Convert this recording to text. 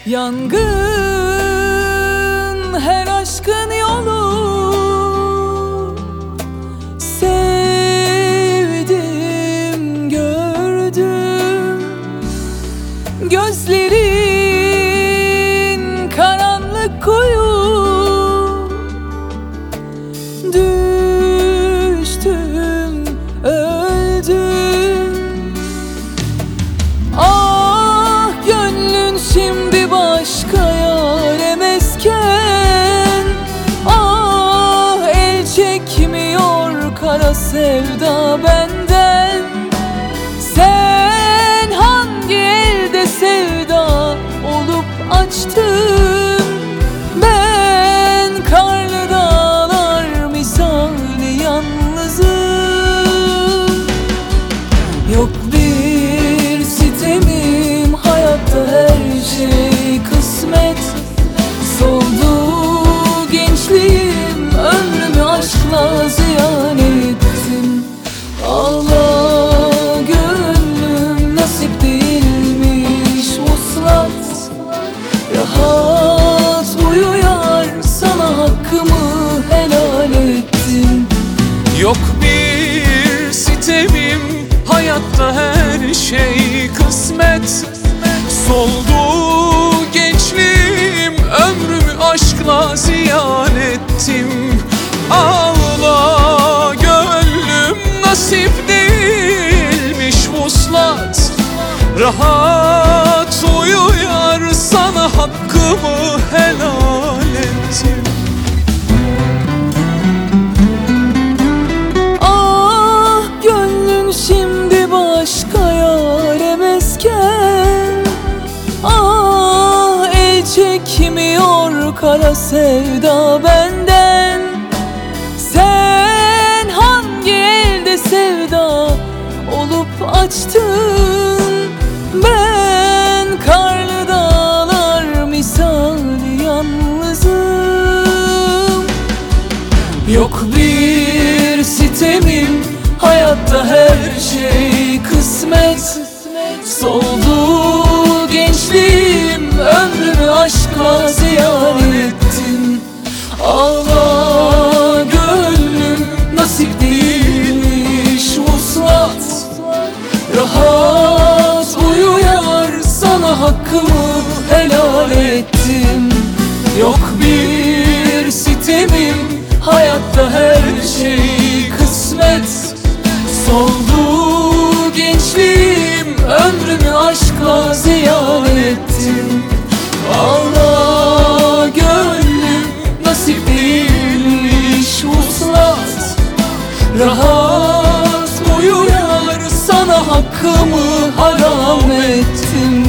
Yangın her aşkın yolu, sevdim gördüm. Gözlerin karanlık kuyu, düştüm öldüm. Ah gönlün şimdi başka yâre mesken, ah el çekmiyor kara sevda benden. Sen hangi elde sevda olup açtın? Ben karlı dağlar misali yalnızım. Yok bir sitemim, hayatta her şey kısmet. Soldu gençliğim, ömrümü aşkla ziyan ettim. Allah gönlüm nasip değilmiş vuslat. Rahat uyuyar, sana hakkımı helal ettim. Yok bir sitemim, hayatta her şey kısmet. Soldu gençliğim, ömrümü aşkla ziyan ettim. Ağla gönlüm, nasip değilmiş vuslat. Rahat uyuyar, sana hakkımı helal ettim. Ah gönlün şimdi başka yâre mesken, ah el çekmiyor kara sevda benden. Sen hangi elde sevda olup açtın? Ben karlı dağlar misali yalnızım. Yok bir sitemim, hayatta her şey kısmet. Soldu gençliğim, ömrümü aşkla ziyan ettim. Allah gönlüm nasip değilmiş vuslat. Rahat uyuyar, sana hakkımı helal ettim. Yok bir sitemim, hayatta her şey kısmet. Soldu gençliğim, ömrümü aşkla ziyan ettim. Allah gönlüm nasip değilmiş vuslat. Rahat uyuyar, sana hakkımı haram ettim.